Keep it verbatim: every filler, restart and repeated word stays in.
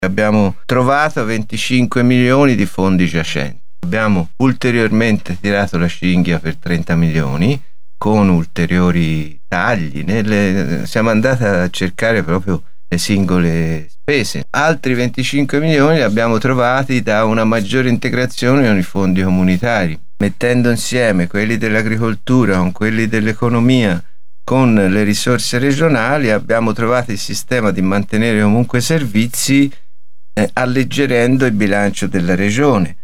Abbiamo trovato venticinque milioni di fondi giacenti. Abbiamo ulteriormente tirato la cinghia per trenta milioni con ulteriori tagli. Nelle, siamo andati a cercare proprio le singole spese. Altri venticinque milioni li abbiamo trovati da una maggiore integrazione con i fondi comunitari, mettendo insieme quelli dell'agricoltura con quelli dell'economia con le risorse regionali. Abbiamo trovato il sistema di mantenere comunque servizi eh, alleggerendo il bilancio della regione.